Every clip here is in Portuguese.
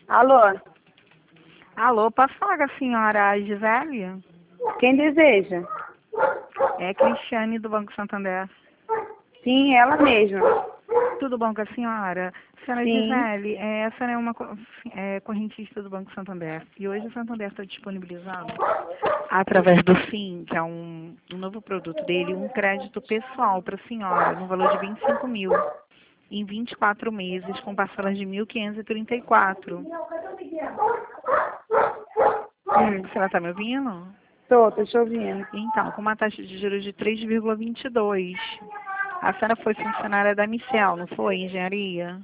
Alô, Alô, posso falar com a senhora Gisele? quem deseja? É Cristiane do Banco Santander. Sim, ela mesma. Tudo bom com a senhora? Senhora Sim. Gisele, a senhora é uma correntista do Banco Santander. E hoje o Santander está disponibilizando, através do FIM, que é um novo produto dele, um crédito pessoal para a senhora, no valor de 25 mil, em 24 meses, com parcelas de 1.534. A senhora está me ouvindo? Tô te ouvindo. Então, com uma taxa de juros de 3,22. A senhora foi funcionária da Micel, não foi? Engenharia?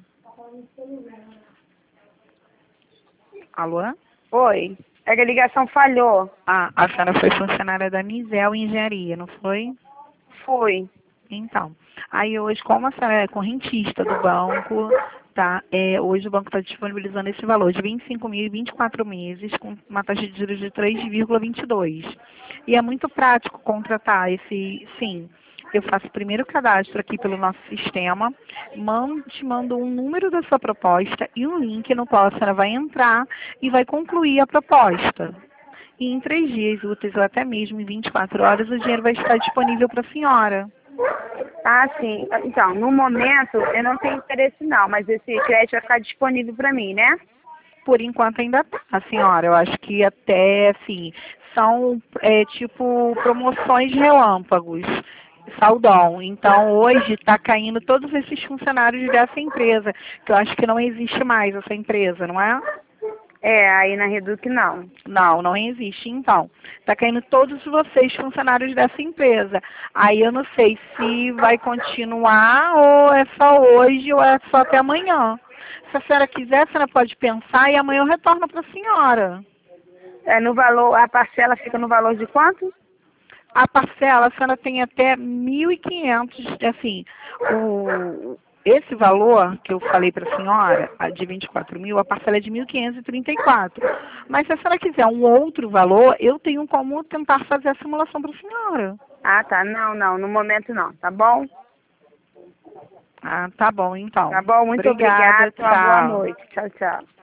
Alô? Oi, é que a ligação falhou. Ah, a senhora foi funcionária da Micel Engenharia, não foi? Fui. Então, aí hoje, como a senhora é correntista do banco, tá? Hoje o banco está disponibilizando esse valor de 25 mil e 24 meses, com uma taxa de juros de 3,22. E é muito prático contratar esse, sim. Eu faço o primeiro cadastro aqui pelo nosso sistema, te mando um número da sua proposta e um link no qual a senhora vai entrar e vai concluir a proposta. E em 3 dias úteis ou até mesmo em 24 horas o dinheiro vai estar disponível para a senhora. Ah, sim. Então, no momento eu não tenho interesse não, mas esse crédito vai ficar disponível para mim, né? Por enquanto ainda tá, senhora. Eu acho que até, assim, são tipo promoções relâmpagos, saldão. Então, hoje está caindo todos esses funcionários dessa empresa, que eu acho que não existe mais essa empresa, não é? É, aí na Reduc não. Não, não existe. Então, está caindo todos vocês funcionários dessa empresa. Aí eu não sei se vai continuar ou é só hoje ou é só até amanhã. Se a senhora quiser, a senhora pode pensar e amanhã eu retorno para a senhora. É no valor, a parcela fica no valor de quanto? A parcela, a senhora tem até 1.500, assim, esse valor que eu falei para a senhora, a de 24 mil, a parcela é de 1.534. Mas se a senhora quiser um outro valor, eu tenho como tentar fazer a simulação para a senhora. Ah, tá. Não, não, no momento não, tá bom? Ah, tá bom, então. Tá bom, muito Obrigada, obrigada. Uma boa tchau. noite. Tchau, tchau.